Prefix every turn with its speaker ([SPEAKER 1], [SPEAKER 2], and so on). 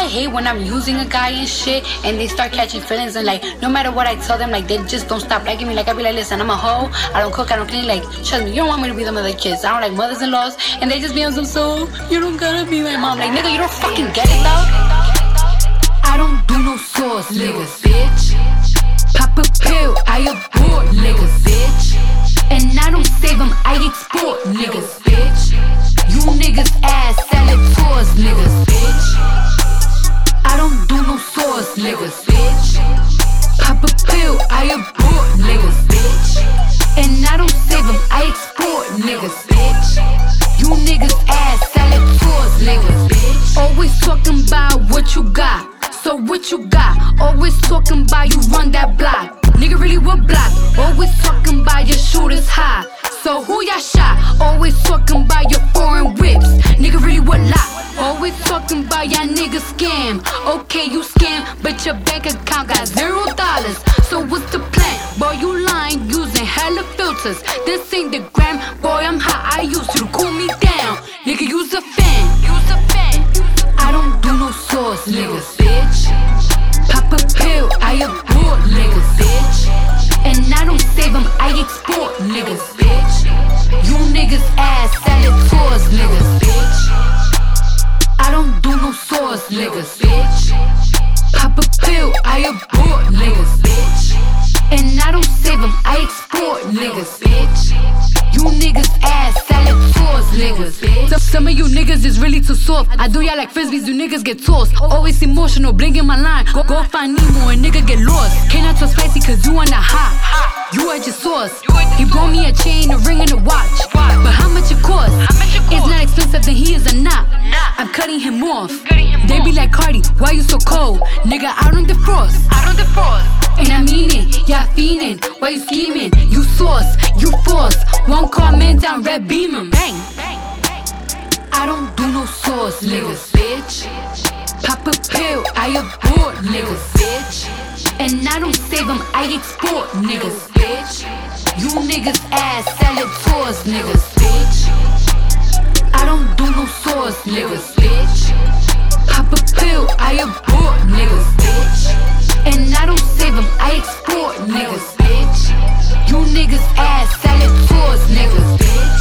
[SPEAKER 1] hate when I'm using a guy and shit, and they start catching feelings, and like, no matter what I tell them, like, they just don't stop liking me. Like, I be like, listen, I'm a hoe, I don't cook, I don't clean, like, trust me, you don't want me to be them other kids. I don't like mothers-in-laws, and they just be on some, so, you don't gotta be my mom. Like, nigga, you don't fucking get it, though. I don't do no sauce, niggas, bitch. Pop a pill, I abort, niggas, bitch. And I don't save them, I export, niggas, bitch. You niggas ass salad tours, niggas, bitch. I don't do no sauce, niggas, bitch. Pop a pill, I abort, niggas, bitch. And I don't save them, I export, niggas, bitch. You niggas ass salad tours, niggas, bitch. Always talking about what you got. So what you got? Always talking about you run that block. Nigga really what block? Always talking about your shooters high. So who y'all shot? Always talking about your foreign whips. Nigga really what lot? Always talking about y'all niggas scam. Okay, you scam, but your bank account got $0. So what's the plan? Boy, you lying using hella filters. This ain't the gram. Boy, I'm hot. I used you to cool me down. Nigga, use a fan. Use a fan. I don't do no sauce, niggas, bitch. Pop a pill, I abort, niggas, bitch. And I don't save them, I export, niggas, bitch. You niggas ass salad tours, niggas, bitch. I don't do no sauce, niggas, bitch. Pop a pill, I abort, niggas, bitch. And I don't save them, I export, niggas, bitch. You niggas ass salad tours, niggas, bitch. Some of you niggas is really too soft. I do y'all like frisbees, you niggas get tossed. Always emotional, blinking my line. Go find Nemo and nigga get lost. Can't not too spicy cause you on the hot. You at your sauce. He brought me a chain, a ring and a watch. But how much it cost? It's not expensive, then he is a knot. I'm cutting him off. They be like, Cardi, why you so cold? Nigga, I don't defrost. And I mean it, y'all fiendin'. Why you scheming? You sauce, you force. One car man down, red beamin'. Bang. I don't do no sauce, niggas, bitch. Pop a pill, I abort, niggas, bitch. And I don't save them, I export, niggas, bitch. You niggas ass salad tours, niggas, bitch. I don't do no sauce, niggas, bitch. Pop a pill, I abort, niggas, bitch. And I don't save them, I export, niggas, bitch. You niggas ass salad tours, niggas, bitch.